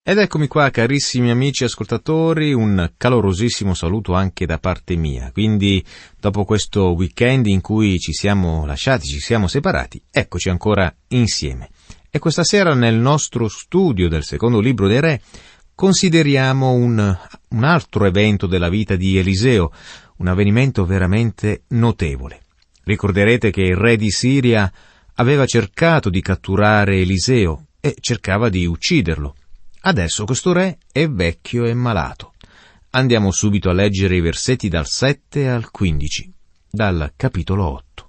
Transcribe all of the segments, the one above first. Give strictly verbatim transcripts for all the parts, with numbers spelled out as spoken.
Ed eccomi qua, carissimi amici ascoltatori, un calorosissimo saluto anche da parte mia. Quindi, dopo questo weekend in cui ci siamo lasciati, ci siamo separati, eccoci ancora insieme. E questa sera nel nostro studio del secondo libro dei Re consideriamo un, un altro evento della vita di Eliseo, un avvenimento veramente notevole. Ricorderete che il re di Siria aveva cercato di catturare Eliseo e cercava di ucciderlo. Adesso questo re è vecchio e malato. Andiamo subito a leggere i versetti dal sette al quindici, dal capitolo otto.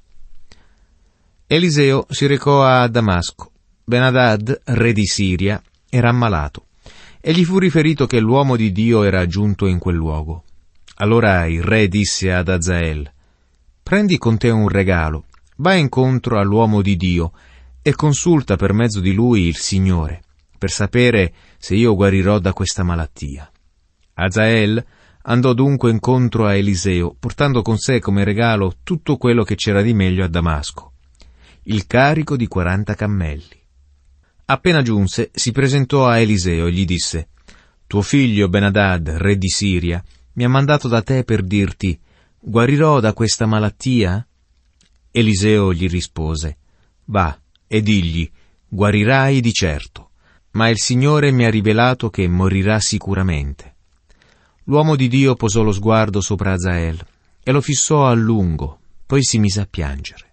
Eliseo si recò a Damasco. Benadad, re di Siria, era ammalato, e gli fu riferito che l'uomo di Dio era giunto in quel luogo. Allora il re disse ad Azael: «Prendi con te un regalo, vai incontro all'uomo di Dio e consulta per mezzo di lui il Signore, per sapere se io guarirò da questa malattia». Azael andò dunque incontro a Eliseo, portando con sé come regalo tutto quello che c'era di meglio a Damasco, il carico di quaranta cammelli. Appena giunse, si presentò a Eliseo e gli disse: «Tuo figlio Benadad, re di Siria, mi ha mandato da te per dirti: guarirò da questa malattia?» Eliseo gli rispose: «Va e digli: guarirai di certo, ma il Signore mi ha rivelato che morirà sicuramente». L'uomo di Dio posò lo sguardo sopra Azael e lo fissò a lungo, poi si mise a piangere.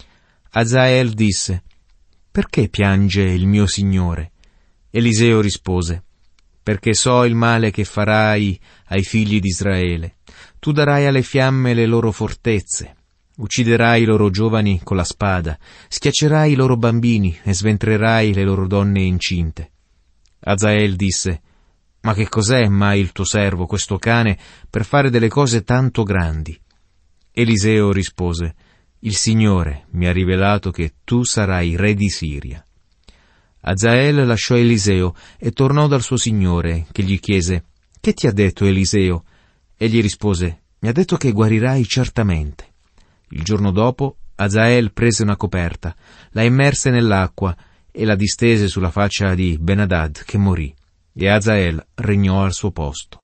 Azael disse: «Perché piange il mio Signore?» Eliseo rispose: «Perché so il male che farai ai figli di Israele. Tu darai alle fiamme le loro fortezze, ucciderai i loro giovani con la spada, schiaccerai i loro bambini e sventrerai le loro donne incinte». Azael disse: «Ma che cos'è mai il tuo servo, questo cane, per fare delle cose tanto grandi?» Eliseo rispose: «Il Signore mi ha rivelato che tu sarai re di Siria». Azael lasciò Eliseo e tornò dal suo signore, che gli chiese: «Che ti ha detto Eliseo?» Egli rispose: «Mi ha detto che guarirai certamente». Il giorno dopo Azael prese una coperta, la immerse nell'acqua e la distese sulla faccia di Benadad, che morì, e Azael regnò al suo posto.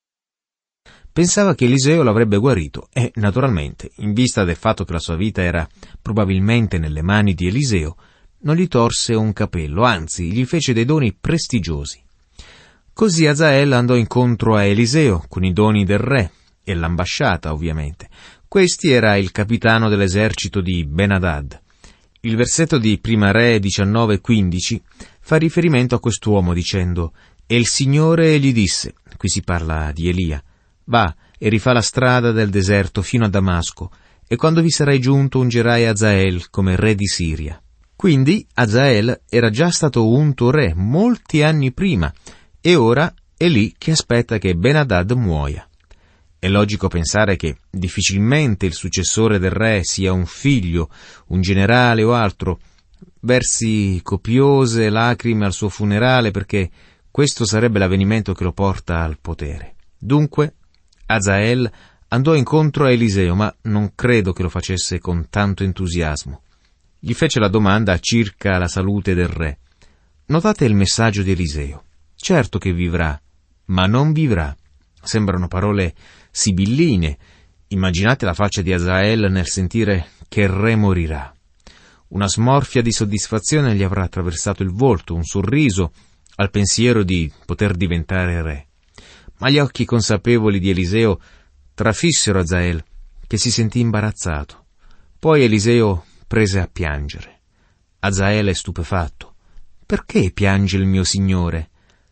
Pensava che Eliseo l'avrebbe guarito e, naturalmente, in vista del fatto che la sua vita era probabilmente nelle mani di Eliseo, non gli torse un capello, anzi, gli fece dei doni prestigiosi. Così Azael andò incontro a Eliseo con i doni del re e l'ambasciata, ovviamente. Questi era il capitano dell'esercito di Benadad. Il versetto di Prima Re diciannove quindici fa riferimento a quest'uomo dicendo: «E il Signore gli disse», qui si parla di Elia, «Va e rifà la strada del deserto fino a Damasco, e quando vi sarai giunto ungerai Azael come re di Siria». Quindi Azael era già stato unto re molti anni prima, e ora è lì che aspetta che Benadad muoia. È logico pensare che difficilmente il successore del re sia un figlio, un generale o altro. Versi copiose lacrime al suo funerale, perché questo sarebbe l'avvenimento che lo porta al potere. Dunque Azael andò incontro a Eliseo, ma non credo che lo facesse con tanto entusiasmo. Gli fece la domanda circa la salute del re. Notate il messaggio di Eliseo: certo che vivrà, ma non vivrà. Sembrano parole sibilline. Immaginate la faccia di Azael nel sentire che il re morirà. Una smorfia di soddisfazione gli avrà attraversato il volto, un sorriso al pensiero di poter diventare re. Ma gli occhi consapevoli di Eliseo trafissero Azael, che si sentì imbarazzato. Poi Eliseo prese a piangere. Azael è stupefatto. «Perché piange il mio Signore?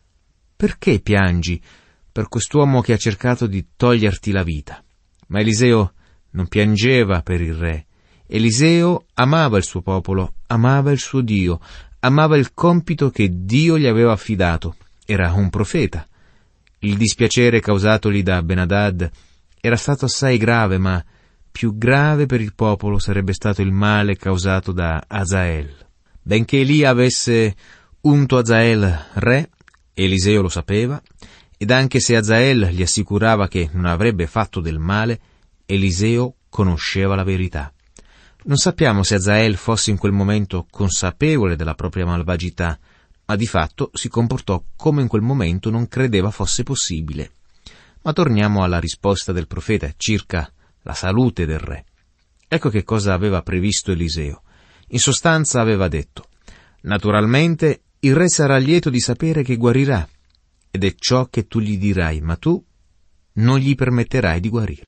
Perché piangi per quest'uomo che ha cercato di toglierti la vita?» Ma Eliseo non piangeva per il re. Eliseo amava il suo popolo, amava il suo Dio, amava il compito che Dio gli aveva affidato. Era un profeta. Il dispiacere causatogli da Benadad era stato assai grave, ma più grave per il popolo sarebbe stato il male causato da Azael. Benché Elia avesse unto Azael re, Eliseo lo sapeva, ed anche se Azael gli assicurava che non avrebbe fatto del male, Eliseo conosceva la verità. Non sappiamo se Azael fosse in quel momento consapevole della propria malvagità, ma di fatto si comportò come in quel momento non credeva fosse possibile. Ma torniamo alla risposta del profeta circa la salute del re. Ecco che cosa aveva previsto Eliseo. In sostanza aveva detto: naturalmente il re sarà lieto di sapere che guarirà, ed è ciò che tu gli dirai, ma tu non gli permetterai di guarire.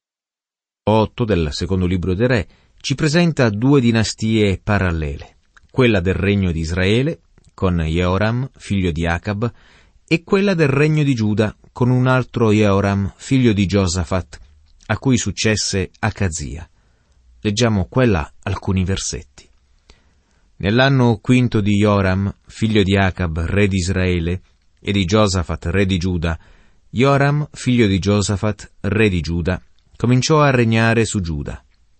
otto del secondo libro dei Re ci presenta due dinastie parallele, quella del regno di Israele, con Jehoram, figlio di Acab, e quella del regno di Giuda, con un altro Jehoram, figlio di Giosafat, a cui successe Acazia. Leggiamo quella alcuni versetti. Nell'anno quinto di Joram, figlio di Acab, re di Israele, e di Giosafat, re di Giuda, Joram, figlio di Giosafat, re di Giuda, cominciò a regnare su Giuda.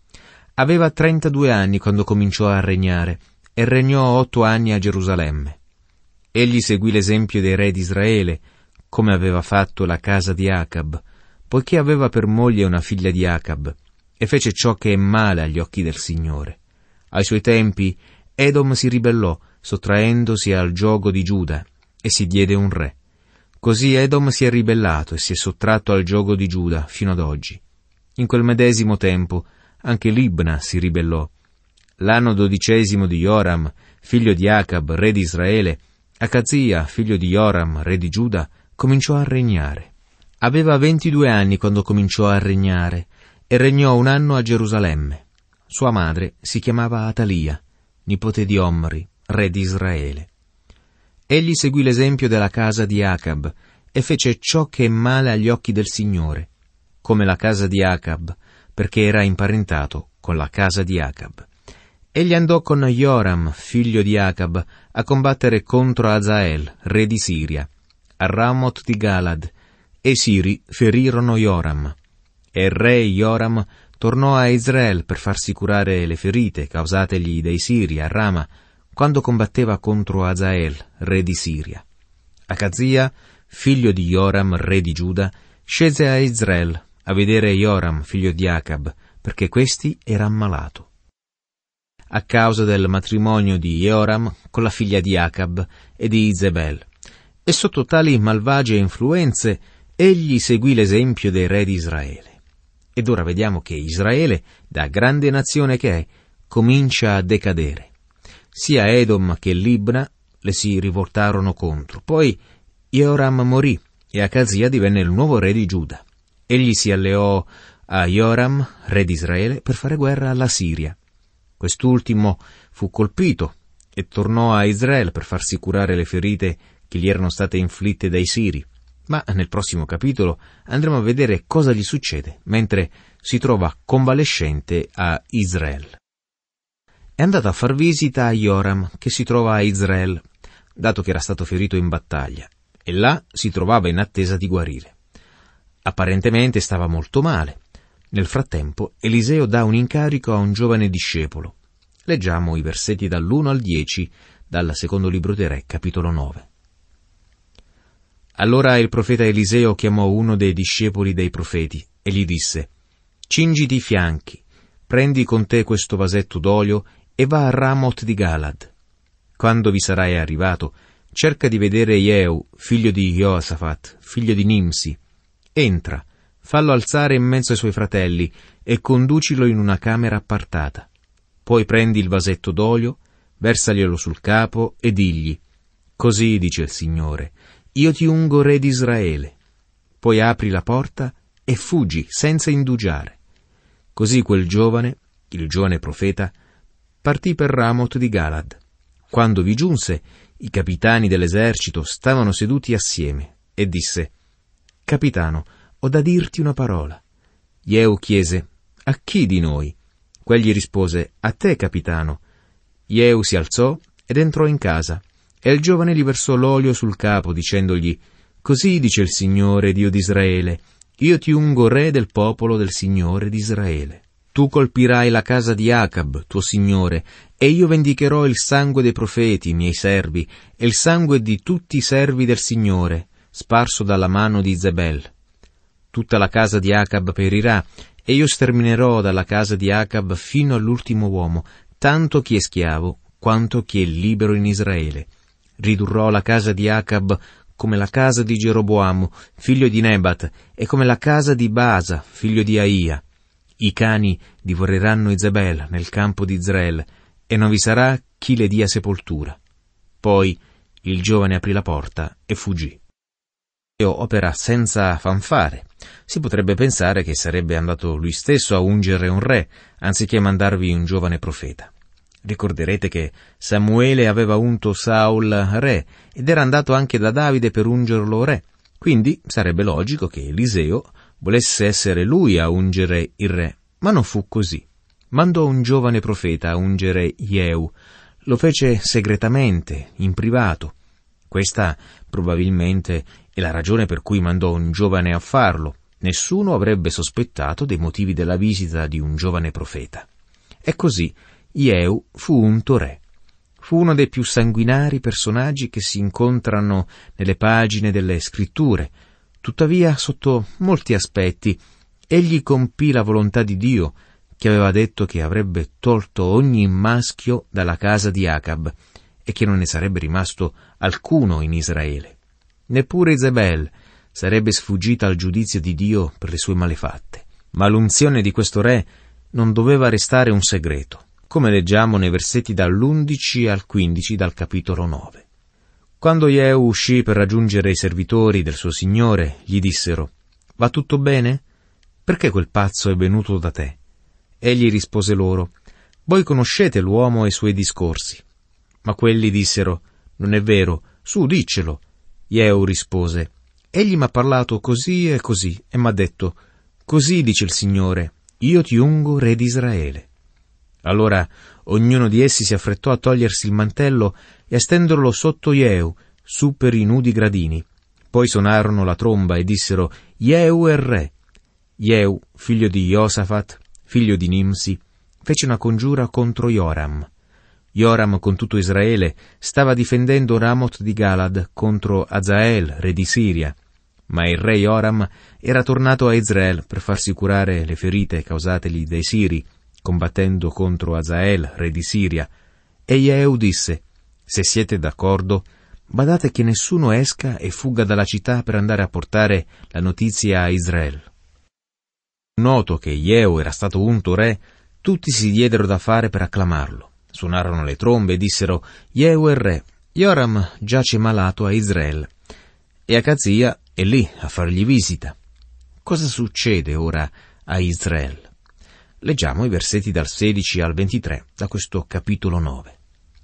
Aveva trentadue anni quando cominciò a regnare, e regnò otto anni a Gerusalemme. Egli seguì l'esempio dei re di Israele, come aveva fatto la casa di Acab, poiché aveva per moglie una figlia di Acab, e fece ciò che è male agli occhi del Signore. Ai suoi tempi Edom si ribellò, sottraendosi al giogo di Giuda, e si diede un re. Così Edom si è ribellato e si è sottratto al giogo di Giuda fino ad oggi. In quel medesimo tempo anche Libna si ribellò. L'anno dodicesimo di Joram, figlio di Acab, re di Israele, Acazia, figlio di Joram, re di Giuda, cominciò a regnare. Aveva ventidue anni quando cominciò a regnare, e regnò un anno a Gerusalemme. Sua madre si chiamava Atalia, nipote di Omri, re di Israele. Egli seguì l'esempio della casa di Acab e fece ciò che è male agli occhi del Signore, come la casa di Acab, perché era imparentato con la casa di Acab. Egli andò con Joram, figlio di Acab, a combattere contro Azael, re di Siria, a Ramoth di Galad, e i Siri ferirono Joram. E il re Joram tornò a Israele per farsi curare le ferite causategli dai Siri a Rama, quando combatteva contro Azael, re di Siria. Acazia, figlio di Joram, re di Giuda, scese a Israele a vedere Joram, figlio di Acab, perché questi era ammalato, a causa del matrimonio di Joram con la figlia di Acab e di Izebel. E sotto tali malvagie influenze egli seguì l'esempio dei re di Israele. Ed ora vediamo che Israele, da grande nazione che è, comincia a decadere. Sia Edom che Libna le si rivoltarono contro. Poi Joram morì e Acazia divenne il nuovo re di Giuda. Egli si alleò a Joram, re di Israele, per fare guerra alla Siria. Quest'ultimo fu colpito e tornò a Israele per farsi curare le ferite che gli erano state inflitte dai Siri. Ma nel prossimo capitolo andremo a vedere cosa gli succede mentre si trova convalescente a Israele. È andato a far visita a Joram, che si trova a Israele, dato che era stato ferito in battaglia, e là si trovava in attesa di guarire. Apparentemente stava molto male. Nel frattempo Eliseo dà un incarico a un giovane discepolo. Leggiamo i versetti dall'uno al dieci dal secondo libro dei Re, capitolo nove. Allora il profeta Eliseo chiamò uno dei discepoli dei profeti e gli disse: «Cingiti i fianchi, prendi con te questo vasetto d'olio e va a Ramoth di Galad. Quando vi sarai arrivato, cerca di vedere Jehu, figlio di Josafat, figlio di Nimsi. Entra, fallo alzare in mezzo ai suoi fratelli e conducilo in una camera appartata. Poi prendi il vasetto d'olio, versaglielo sul capo e digli: così dice il Signore, io ti ungo re di Israele. Poi apri la porta e fuggi senza indugiare». Così quel giovane, il giovane profeta, partì per Ramoth di Galad. Quando vi giunse, i capitani dell'esercito stavano seduti assieme, e disse: «Capitano, ho da dirti una parola». Jehu chiese: «A chi di noi?» Quegli rispose: «A te, capitano». Jehu si alzò ed entrò in casa, e il giovane gli versò l'olio sul capo, dicendogli: «Così dice il Signore, Dio di Israele, io ti ungo re del popolo del Signore di Israele. Tu colpirai la casa di Acab, tuo signore, e io vendicherò il sangue dei profeti, miei servi, e il sangue di tutti i servi del Signore, sparso dalla mano di Izebel. Tutta la casa di Acab perirà, e io sterminerò dalla casa di Acab fino all'ultimo uomo, tanto chi è schiavo quanto chi è libero in Israele. Ridurrò la casa di Acab come la casa di Geroboamo, figlio di Nebat, e come la casa di Basa, figlio di Aia. I cani divoreranno Izebel nel campo di Israel, e non vi sarà chi le dia sepoltura. Poi il giovane aprì la porta e fuggì. Dio opera senza fanfare. Si potrebbe pensare che sarebbe andato lui stesso a ungere un re, anziché mandarvi un giovane profeta. Ricorderete che Samuele aveva unto Saul re, ed era andato anche da Davide per ungerlo re. Quindi sarebbe logico che Eliseo volesse essere lui a ungere il re, ma non fu così. Mandò un giovane profeta a ungere Jehu. Lo fece segretamente, in privato. Questa probabilmente è la ragione per cui mandò un giovane a farlo. Nessuno avrebbe sospettato dei motivi della visita di un giovane profeta. E così Jehu fu unto re. Fu uno dei più sanguinari personaggi che si incontrano nelle pagine delle scritture. Tuttavia, sotto molti aspetti, egli compì la volontà di Dio, che aveva detto che avrebbe tolto ogni maschio dalla casa di Acab e che non ne sarebbe rimasto alcuno in Israele. Neppure Izebel sarebbe sfuggita al giudizio di Dio per le sue malefatte. Ma l'unzione di questo re non doveva restare un segreto, come leggiamo nei versetti dall'undici al quindici dal capitolo nove. Quando Jehu uscì per raggiungere i servitori del suo signore, gli dissero: «Va tutto bene? Perché quel pazzo è venuto da te?» Egli rispose loro: «Voi conoscete l'uomo e i suoi discorsi». Ma quelli dissero: «Non è vero, su, diccelo». Jehu rispose: «Egli m'ha parlato così e così, e m'ha detto: così dice il Signore, io ti ungo re di Israele». Allora ognuno di essi si affrettò a togliersi il mantello e a stenderlo sotto Jehu, su per i nudi gradini. Poi suonarono la tromba e dissero: «Jehu è re». Jehu, figlio di Josafat, figlio di Nimsi, fece una congiura contro Joram. Joram con tutto Israele stava difendendo Ramoth di Galad contro Hazael, re di Siria. Ma il re Joram era tornato a Israele per farsi curare le ferite causategli dai Siri, combattendo contro Hazael, re di Siria. E Jehu disse: «Se siete d'accordo, badate che nessuno esca e fugga dalla città per andare a portare la notizia a Israele». Noto che Jehu era stato unto re, tutti si diedero da fare per acclamarlo. Suonarono le trombe e dissero: «Jehu è re, Joram giace malato a Israele». E Acazia è lì a fargli visita. Cosa succede ora a Israele? Leggiamo i versetti dal sedici al ventitré da questo capitolo nove.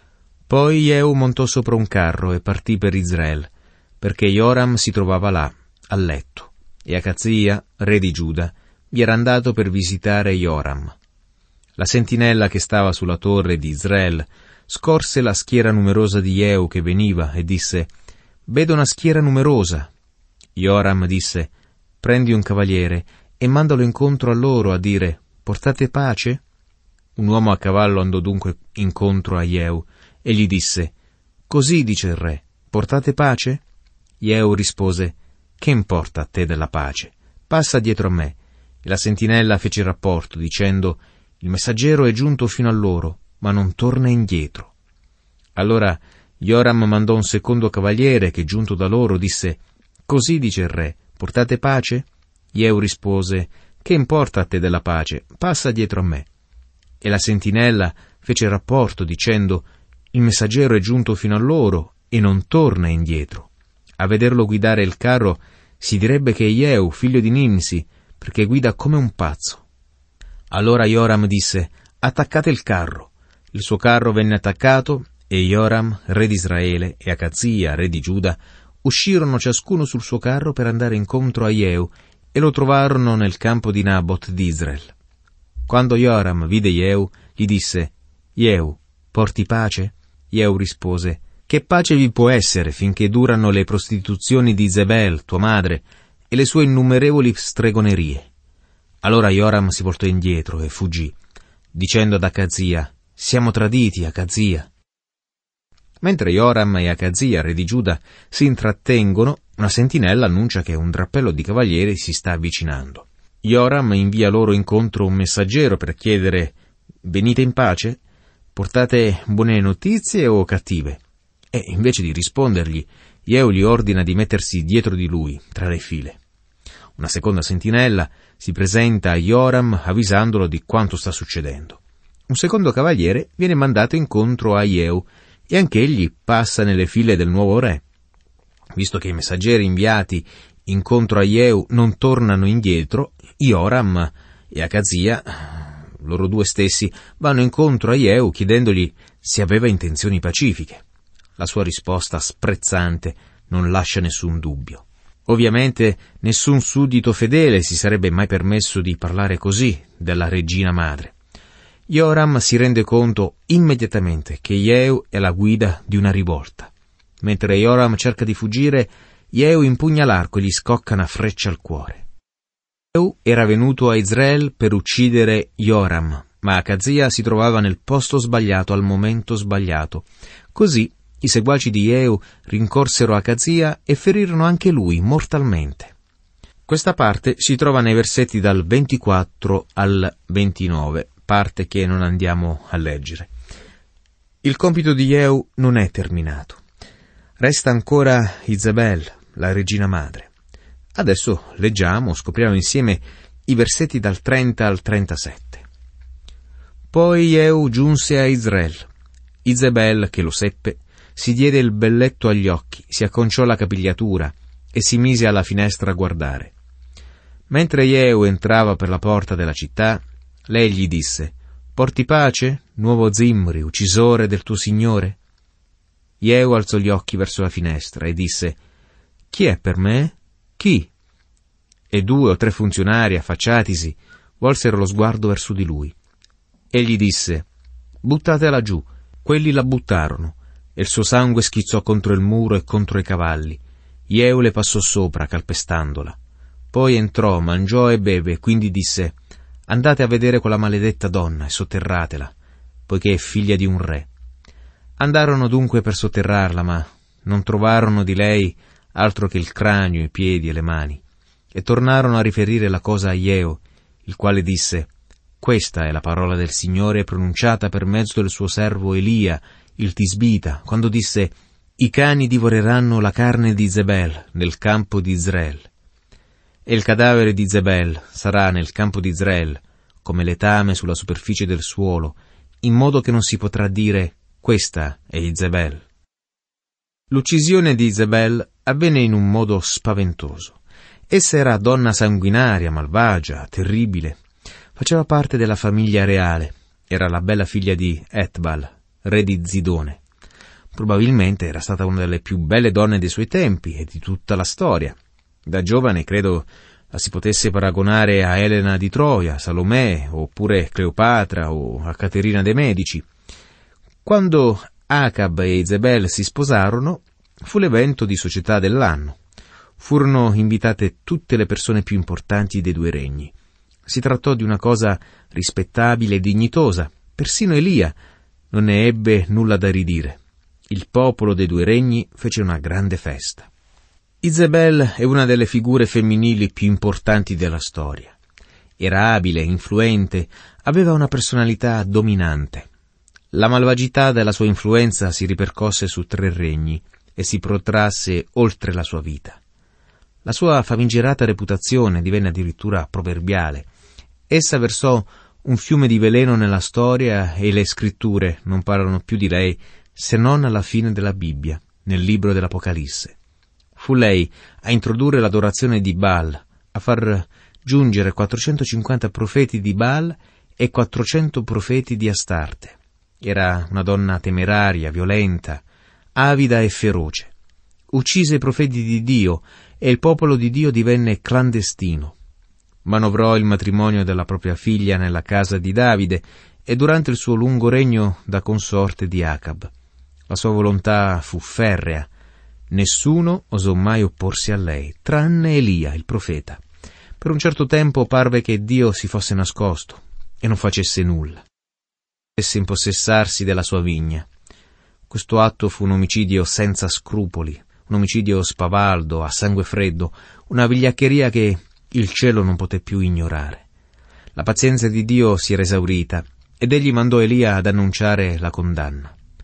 Poi Jehu montò sopra un carro e partì per Israele, perché Joram si trovava là, a letto, e Acazia, re di Giuda, vi era andato per visitare Joram. La sentinella che stava sulla torre di Israele scorse la schiera numerosa di Jehu che veniva e disse: «Vedo una schiera numerosa». Joram disse: «Prendi un cavaliere e mandalo incontro a loro a dire: portate pace?» Un uomo a cavallo andò dunque incontro a Jehu e gli disse: «Così dice il re, portate pace?» Jehu rispose: «Che importa a te della pace? Passa dietro a me». E la sentinella fece rapporto dicendo: «Il messaggero è giunto fino a loro, ma non torna indietro». Allora Joram mandò un secondo cavaliere che, giunto da loro, disse: «Così dice il re, portate pace?» Jehu rispose: «Che importa a te della pace? Passa dietro a me». E la sentinella fece rapporto dicendo: «Il messaggero è giunto fino a loro e non torna indietro». A vederlo guidare il carro si direbbe che è Jehu, figlio di Nimsi, perché guida come un pazzo. Allora Joram disse: «Attaccate il carro». Il suo carro venne attaccato e Joram, re di Israele, e Acazia, re di Giuda, uscirono ciascuno sul suo carro per andare incontro a Jehu e lo trovarono nel campo di Naboth di Israele. Quando Joram vide Jehu, gli disse: «Jehu, porti pace?» Jehu rispose: «Che pace vi può essere finché durano le prostituzioni di Izebel, tua madre, e le sue innumerevoli stregonerie?» Allora Joram si voltò indietro e fuggì, dicendo ad Acazia: «Siamo traditi, Acazia». Mentre Joram e Acazia, re di Giuda, si intrattengono, una sentinella annuncia che un drappello di cavalieri si sta avvicinando. Joram invia loro incontro un messaggero per chiedere: «Venite in pace? Portate buone notizie o cattive?» e, invece di rispondergli, Jehu gli ordina di mettersi dietro di lui, tra le file. Una seconda sentinella si presenta a Joram avvisandolo di quanto sta succedendo. Un secondo cavaliere viene mandato incontro a Jehu e anch'egli passa nelle file del nuovo re. Visto che i messaggeri inviati incontro a Jehu non tornano indietro, Joram e Akazia, loro due stessi, vanno incontro a Jehu chiedendogli se aveva intenzioni pacifiche. La sua risposta sprezzante non lascia nessun dubbio. Ovviamente nessun suddito fedele si sarebbe mai permesso di parlare così della regina madre. Joram si rende conto immediatamente che Jehu è la guida di una rivolta. Mentre Joram cerca di fuggire, Jehu impugna l'arco e gli scocca una freccia al cuore. Jehu era venuto a Israele per uccidere Joram, ma Akazia si trovava nel posto sbagliato al momento sbagliato. Così i seguaci di Jehu rincorsero Akazia e ferirono anche lui mortalmente. Questa parte si trova nei versetti dal ventiquattro al ventinove, parte che non andiamo a leggere. Il compito di Jehu non è terminato. Resta ancora Izebel, la regina madre. Adesso leggiamo, scopriamo insieme i versetti dal trenta al trentasette. Poi Jehu giunse a Israele. Izebel, che lo seppe, si diede il belletto agli occhi, si acconciò la capigliatura e si mise alla finestra a guardare. Mentre Jehu entrava per la porta della città, lei gli disse: «Porti pace, nuovo Zimri, uccisore del tuo signore?» Jehu alzò gli occhi verso la finestra e disse: «Chi è per me? Chi?» E due o tre funzionari, affacciatisi, volsero lo sguardo verso di lui. Egli disse: «Buttatela giù». Quelli la buttarono, e il suo sangue schizzò contro il muro e contro i cavalli. Jehu le passò sopra, calpestandola. Poi entrò, mangiò e beve, quindi disse: «Andate a vedere quella maledetta donna e sotterratela, poiché è figlia di un re». Andarono dunque per sotterrarla, ma non trovarono di lei altro che il cranio, i piedi e le mani, e tornarono a riferire la cosa a Jehu, il quale disse: «Questa è la parola del Signore pronunciata per mezzo del suo servo Elia, il Tisbita, quando disse: I cani divoreranno la carne di Izebel nel campo di Israele. E il cadavere di Izebel sarà nel campo di Israele, come letame sulla superficie del suolo, in modo che non si potrà dire: questa è Izebel». L'uccisione di Izebel avvenne in un modo spaventoso. Essa era donna sanguinaria, malvagia, terribile. Faceva parte della famiglia reale. Era la bella figlia di Etbal, re di Zidone. Probabilmente era stata una delle più belle donne dei suoi tempi e di tutta la storia. Da giovane credo la si potesse paragonare a Elena di Troia, Salomè, oppure Cleopatra o a Caterina de' Medici. Quando Acab e Izebel si sposarono, fu l'evento di società dell'anno. Furono invitate tutte le persone più importanti dei due regni. Si trattò di una cosa rispettabile e dignitosa. Persino Elia non ne ebbe nulla da ridire. Il popolo dei due regni fece una grande festa. Izebel è una delle figure femminili più importanti della storia. Era abile, influente, aveva una personalità dominante. La malvagità della sua influenza si ripercosse su tre regni e si protrasse oltre la sua vita. La sua famigerata reputazione divenne addirittura proverbiale. Essa versò un fiume di veleno nella storia e le scritture non parlano più di lei se non alla fine della Bibbia, nel libro dell'Apocalisse. Fu lei a introdurre l'adorazione di Baal, a far giungere quattrocentocinquanta profeti di Baal e quattrocento profeti di Astarte. Era una donna temeraria, violenta, avida e feroce. Uccise i profeti di Dio e il popolo di Dio divenne clandestino. Manovrò il matrimonio della propria figlia nella casa di Davide e durante il suo lungo regno da consorte di Acab. La sua volontà fu ferrea. Nessuno osò mai opporsi a lei, tranne Elia, il profeta. Per un certo tempo parve che Dio si fosse nascosto e non facesse nulla. Potesse impossessarsi della sua vigna. Questo atto fu un omicidio senza scrupoli, un omicidio spavaldo, a sangue freddo, una vigliaccheria che il cielo non poté più ignorare. La pazienza di Dio si era esaurita ed egli mandò Elia ad annunciare la condanna.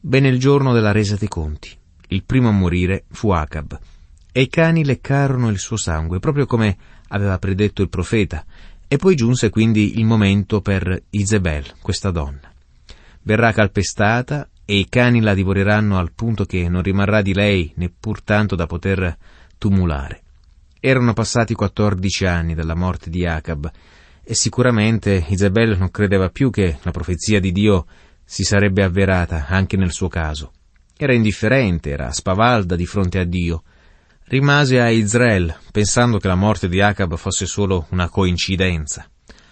Venne il giorno della resa dei conti. Il primo a morire fu Acab, e i cani leccarono il suo sangue, proprio come aveva predetto il profeta, e poi giunse quindi il momento per Izebel, questa donna. Verrà calpestata, e i cani la divoreranno al punto che non rimarrà di lei neppur tanto da poter tumulare. Erano passati quattordici anni dalla morte di Acab, e sicuramente Izebel non credeva più che la profezia di Dio si sarebbe avverata anche nel suo caso. Era indifferente, era spavalda di fronte a Dio. Rimase a Israel, pensando che la morte di Acab fosse solo una coincidenza.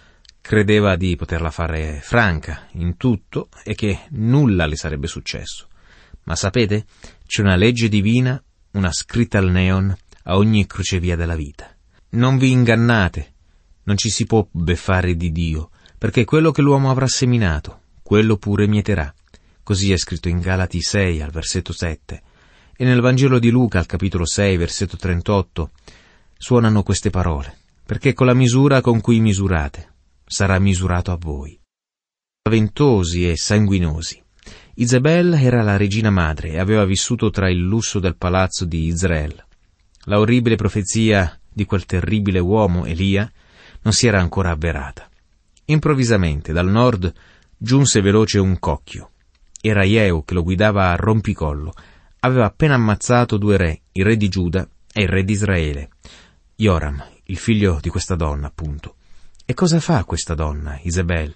Credeva di poterla fare franca in tutto e che nulla le sarebbe successo. Ma sapete, c'è una legge divina, una scritta al neon, a ogni crocevia della vita. Non vi ingannate, non ci si può beffare di Dio, perché quello che l'uomo avrà seminato, quello pure mieterà. Così è scritto in Galati sei, al versetto sette, e nel Vangelo di Luca, al capitolo sei, versetto trentotto, suonano queste parole: perché con la misura con cui misurate, sarà misurato a voi. Spaventosi e sanguinosi. Izebel era la regina madre e aveva vissuto tra il lusso del palazzo di Israel. La orribile profezia di quel terribile uomo, Elia, non si era ancora avverata. Improvvisamente, dal nord, giunse veloce un cocchio. Era Jehu che lo guidava a rompicollo. Aveva appena ammazzato due re, il re di Giuda e il re di Israele. Joram, il figlio di questa donna, appunto. E cosa fa questa donna, Izebel?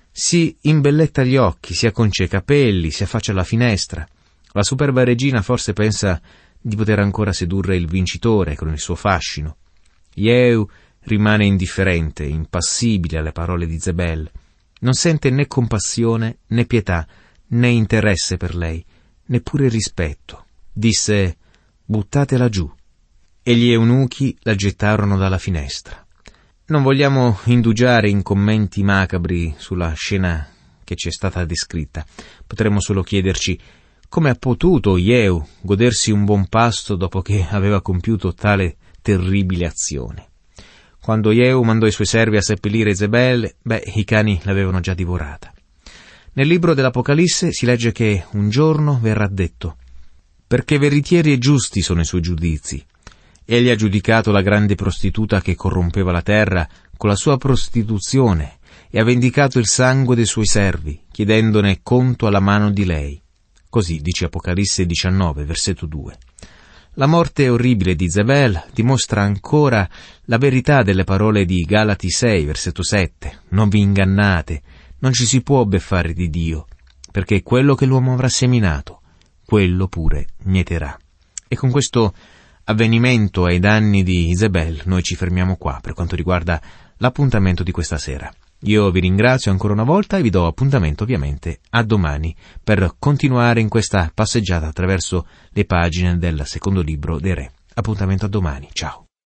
Si imbelletta gli occhi, si acconcia i capelli, si affaccia alla finestra. La superba regina forse pensa di poter ancora sedurre il vincitore con il suo fascino. Jehu rimane indifferente, impassibile alle parole di Izebel. Non sente né compassione, né pietà, né interesse per lei, neppure rispetto. Disse: buttatela giù. E gli eunuchi la gettarono dalla finestra. Non vogliamo indugiare in commenti macabri sulla scena che ci è stata descritta. Potremmo solo chiederci: come ha potuto Jehu godersi un buon pasto dopo che aveva compiuto tale terribile azione? Quando Jehu mandò i suoi servi a seppellire Izebel, beh, i cani l'avevano già divorata. Nel libro dell'Apocalisse si legge che un giorno verrà detto: perché veritieri e giusti sono i suoi giudizi. Egli ha giudicato la grande prostituta che corrompeva la terra con la sua prostituzione e ha vendicato il sangue dei suoi servi, chiedendone conto alla mano di lei. Così dice Apocalisse diciannove, versetto due. La morte orribile di Izebel dimostra ancora la verità delle parole di Galati sei, versetto sette. Non vi ingannate, non ci si può beffare di Dio, perché quello che l'uomo avrà seminato, quello pure mieterà. E con questo avvenimento ai danni di Izebel noi ci fermiamo qua per quanto riguarda l'appuntamento di questa sera. Io vi ringrazio ancora una volta e vi do appuntamento ovviamente a domani per continuare in questa passeggiata attraverso le pagine del secondo libro dei Re. Appuntamento a domani, ciao.